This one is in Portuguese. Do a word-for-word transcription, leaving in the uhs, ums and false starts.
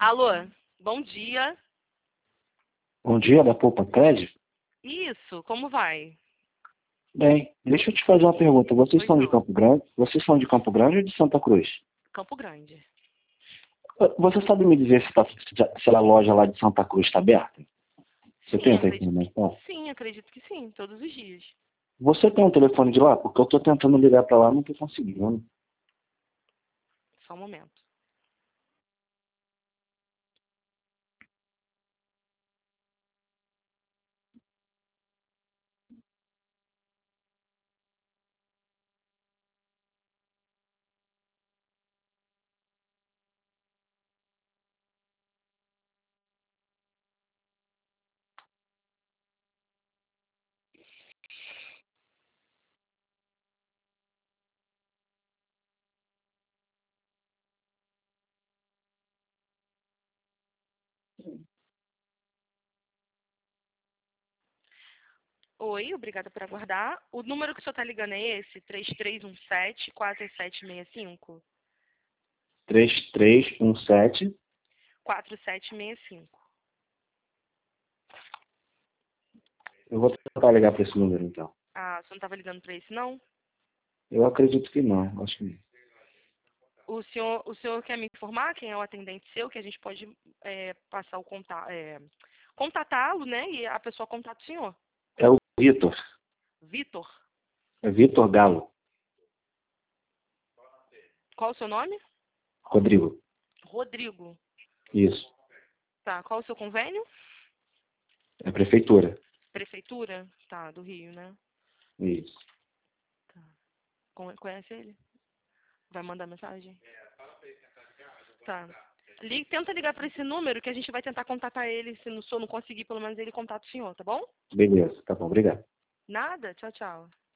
Alô, bom dia. Bom dia, da Poupa Crédito? Isso, como vai? Bem, deixa eu te fazer uma pergunta. Vocês Pois são de não. Campo Grande? Vocês são de Campo Grande ou de Santa Cruz? Campo Grande. Você sabe me dizer se, tá, se a loja lá de Santa Cruz está aberta? Você Sim, tem essa acredito. informação? Sim, acredito que sim, todos os dias. Você tem um telefone de lá? Porque eu estou tentando ligar para lá e não estou conseguindo. Só um momento. Oi, obrigada por aguardar. O número que o senhor está ligando é esse? três três um sete, quatro sete seis cinco? três três um sete. quatro sete seis cinco. Eu vou tentar ligar para esse número então. Ah, o senhor não estava ligando para esse, não? Eu acredito que não. Acho que O senhor, o senhor quer me informar quem é o atendente seu, que a gente pode é, passar o contato, é, contatá-lo, né? E a pessoa contata o senhor. é o Vitor. Vitor, É Vitor Galo. qual o seu nome? Rodrigo. Rodrigo. Isso. Tá, qual o seu convênio? É a prefeitura. Prefeitura? Tá, do Rio, né? Isso. Tá. Con- Conhece ele? Vai mandar mensagem? Tá. Ligue, tenta ligar para esse número que a gente vai tentar contatar ele. Se o senhor não conseguir, pelo menos ele contata o senhor, tá bom? Beleza. Tá bom. Obrigado. Nada? Tchau, tchau.